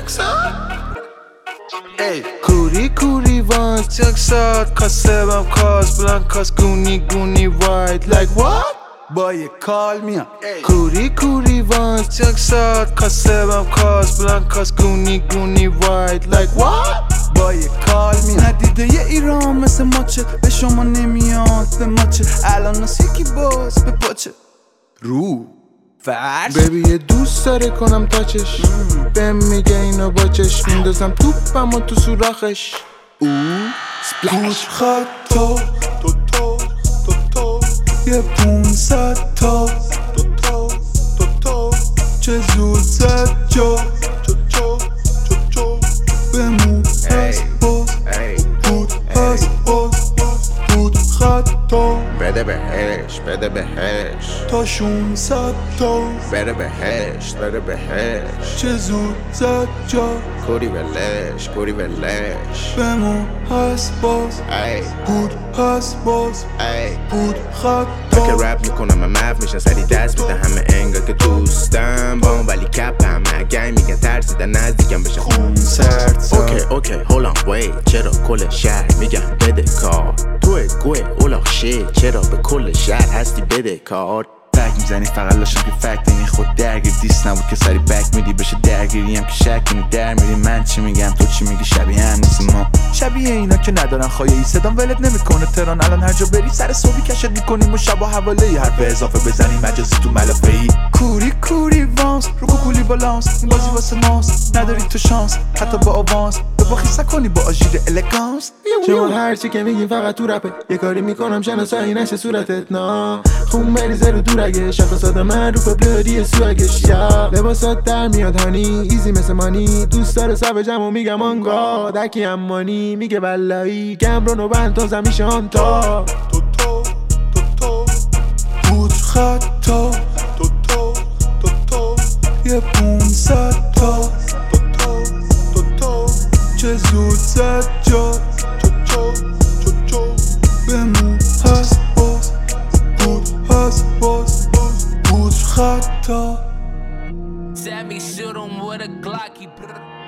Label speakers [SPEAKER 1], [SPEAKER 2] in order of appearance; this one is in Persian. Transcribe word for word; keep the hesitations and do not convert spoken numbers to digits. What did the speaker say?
[SPEAKER 1] Jackson. Ey, کوری کوری وانس جاکسات کاسبم کاس بلانکاس گونی گونی واید like what؟
[SPEAKER 2] با یه کال میام
[SPEAKER 1] کوری کوری وانس جاکسات کاسبم کاس بلانکاس گونی گونی واید like what؟
[SPEAKER 2] با یه کال میام ندیده یه ایران مثل ماچه به شما نمیاد به ماچه الان ناس یکی باز به پاچه رو فرش
[SPEAKER 1] بیبی یه دوست داره کنم تاچش بهم میگه اینو باچش میندازم توپم و تو سوراخش او
[SPEAKER 2] سپلش خط تو تو تو تو تو یه پونصد تا تو تو تو تو چه زود زد جا چو چو چو چو بمون هست باز بود هست باز بود خط تو
[SPEAKER 3] بده بهش بده بهش
[SPEAKER 2] تا شونصد تا
[SPEAKER 3] بده بهش بده بهش
[SPEAKER 2] چه زود زد جا
[SPEAKER 3] کوری ولش کوری ولش
[SPEAKER 2] بمون هست باز
[SPEAKER 3] ای
[SPEAKER 2] بود هست باز
[SPEAKER 3] ای
[SPEAKER 2] بود خط
[SPEAKER 3] که رپ میکنم من مف میشن سری دست میده همه انگار که دوستم با اون ولی کپ همه اگه میگن ترسیدن نزدیکم بشه خون سرد اوکی اوکی هولان وی چرا کل شهر میگن بده کار توی گوه اولاخ شی چرا به کل شهر هستی بده کار
[SPEAKER 4] فک میزنی فقط لاشم که فکت این خود درگیر دیست نبود که سری بک میدی بشه درگیریم که شک کنی در میری من چی میگم تو چی میگی شبیه هم نیست ما شبیه اینا که ندارن خواهی صدام ولت نمیکنه تران الان هر جا بری سر صبحی کشت میکنیم و شبا حواله ای حرف اضافه بزنی مجازی تو ملافه ای کوری کوری وانس رو کوکولی بالانس این بازی واسه ماست نداری تو شانس حتی با آوانس به باخی کنی با آژیر الگانس
[SPEAKER 1] شما هرچی که میگین فقط تو رپه یه کاری میکنم شناسایی نشه صورتت نا خون بریزه رو دورگه شخصات من رو پبلری سوگش یا لباسات در میاد هانی ایزی مثل مانی دوست داره سب جمع و میگم آنگا دکی امانی میگه بلایی گمرون و بند تا زمیشان تا
[SPEAKER 2] تو تو تو تو بود خط تا تو تو تو تو یه پونصد تا تو تو تو تو چه زود زد جا چو چو چو چو بمون هست باز بود هست باز بود خط تا
[SPEAKER 5] Sammy shoot him with a Glocky.